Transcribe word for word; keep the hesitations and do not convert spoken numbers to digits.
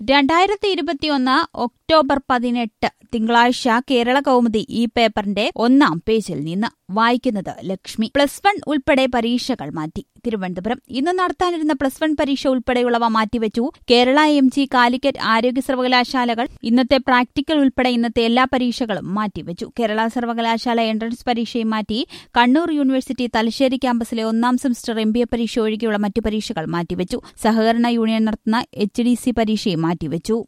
രണ്ടായിരത്തി ഇരുപത്തിയൊന്ന് ഒക്ടോബർ പതിനെട്ട് തിങ്കളാഴ്ച കേരള കൗമുദി ഈ പേപ്പറിന്റെ ഒന്നാം പേജിൽ നിന്ന് വായിക്കുന്നത് ലക്ഷ്മി. പ്ലസ് വൺ ഉൾപ്പെടെ പരീക്ഷകൾ മാറ്റി. തിരുവനന്തപുരം. ഇന്ന് നടത്താനിരുന്ന പ്ലസ് വൺ പരീക്ഷ ഉൾപ്പെടെയുള്ളവ മാറ്റിവെച്ചു. കേരള, എം ജി, കാലിക്കറ്റ് ആരോഗ്യ സർവകലാശാലകൾ ഇന്നത്തെ പ്രാക്ടിക്കൽ ഉൾപ്പെടെ ഇന്നത്തെ എല്ലാ പരീക്ഷകളും മാറ്റിവെച്ചു. കേരള സർവകലാശാല എൻട്രൻസ് പരീക്ഷയും മാറ്റി. കണ്ണൂർ യൂണിവേഴ്സിറ്റി തലശ്ശേരി ക്യാമ്പസിലെ ഒന്നാം സെമസ്റ്റർ എം ബി എ പരീക്ഷ ഒഴികെയുള്ള മറ്റു പരീക്ഷകൾ മാറ്റിവെച്ചു. സഹകരണ യൂണിയൻ നടത്തുന്ന എച്ച് ഡി സി പരീക്ഷയും മാറ്റിവെച്ചു.